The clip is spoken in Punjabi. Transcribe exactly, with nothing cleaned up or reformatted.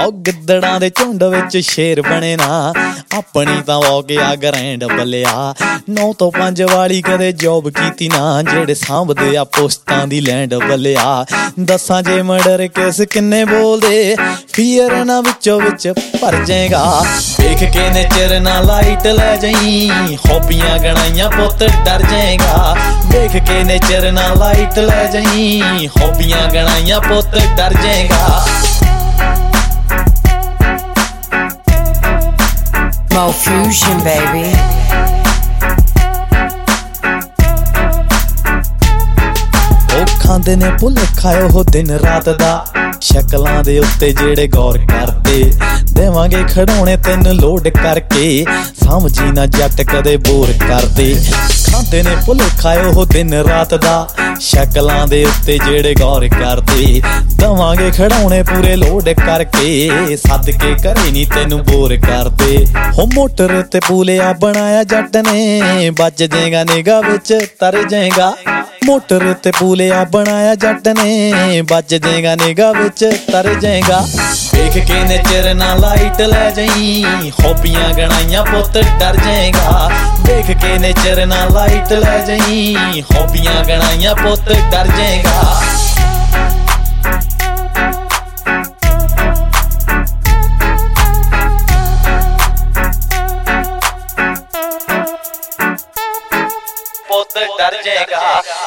ਉਹ ਗਿੱਦੜਾਂ ਦੇ ਝੁੰਡ ਵਿੱਚ ਸ਼ੇਰ ਬਣੇ ਨਾ, ਆਪਣੀ ਤਾਂ ਹੋ ਗਿਆ ਗਰੈਂਡ ਬੱਲਿਆ। ਨੌ ਤੋਂ ਪੰਜ ਵਾਲੀ ਕਦੇ ਜੋਬ ਕੀਤੀ ਨਾ, ਜਿਹੜੇ ਸਾਂਭਦੇ ਆ ਪੋਸਟਾਂ ਦੀ ਲੈਂਡ ਬੱਲਿਆ। ਦੱਸਾਂ ਜੇ ਮਰਡਰ ਕੇਸ ਕਿੰਨੇ ਬੋਲਦੇ, ਫੀਅਰ ਨਾ ਵਿੱਚੋਂ ਵਿੱਚ ਭਰ ਜਾਏਗਾ। ਵੇਖ ਕੇ ਨੇਚਰ ਨਾ ਲਾਈਟ ਲੈ ਜਾਈ, ਹੌਬੀਆਂ ਗਣਾਈਆਂ ਪੁੱਤ ਡਰ ਜਾਏਗਾ। ਵੇਖ ਕੇ ਨੇਚਰ ਨਾ ਲਾਈਟ ਲੈ ਜਾਈ, ਹੌਬੀਆਂ ਗਣਾਈਆਂ ਪੁੱਤ ਡਰ ਜਾਏਗਾ। Mo Fusion, baby. ਉਹ ਖਾਂਦੇ ਨੇ ਭੁਲੇਖਾ ਉਹ ਦਿਨ ਰਾਤ ਦਾ, ਸ਼ਕਲਾਂ ਦੇ ਉੱਤੇ ਜਿਹੜੇ ਗੌਰ ਕਰਦੇ। ਦੇਵਾਂਗੇ ਖੜਾਉਣੇ ਤੈਨੂੰ ਲੋਡ ਕਰਕੇ, ਸਮਝੀ ਨਾ ਜੱਟ ਕਦੇ ਬੋਰ ਕਰਦੇ। ਖਾਂਦੇ ਨੇ ਭੁਲੇਖਾ ਉਹ ਦਿਨ ਰਾਤ ਦਾ, ਸ਼ਕਲਾਂ ਦੇ ਉੱਤੇ ਜਿਹੜੇ ਗੌਰ ਕਰਦੇ। ਦੇਵਾਂਗੇ ਖੜਾਉਣੇ ਪੂਰੇ ਲੋਡ ਕਰਕੇ, ਸੱਦ ਕੇ ਘਰੇ ਨੀ ਤੈਨੂੰ ਬੋਰ ਕਰਦੇ। ਹੋ ਮੋਟਰ ਤੇ ਪੂਲਿਆ ਬਣਾਇਆ ਜੱਟ ਨੇ, ਵੱਜ ਜਾਏਗਾ ਨਿਗਾ ਵਿੱਚ ਤਰ ਜਾਏਗਾ। ਮੋਟਰ ਤੇ ਪੂਲਿਆ ਬਣਾਇਆ ਜੱਟ ਨੇ, ਵੱਜ ਜਾਏਗਾ ਨਿਗਾ ਵਿੱਚ ਤਰ ਜਾਏਗਾ। ਵੇਖ ਕੇ ਨੇਚਰ ਨਾ ਲਾਈਟ ਲੈ ਜਾਈ, ਹੌਬੀਆਂ ਗਣਾਈਆਂ ਪੁੱਤ ਡਰ ਜਾਏਗਾ। ਵੇਖ ਕੇ ਨੇਚਰ ਨਾ ਲਾਈਟ ਲੈ ਜਾਈ, ਹੌਬੀਆਂ ਗਣਾਈਆਂ ਪੁੱਤ ਡਰ ਜਾਏਗਾ। ਪੁੱਤ ਡਰ ਜਾਏਗਾ।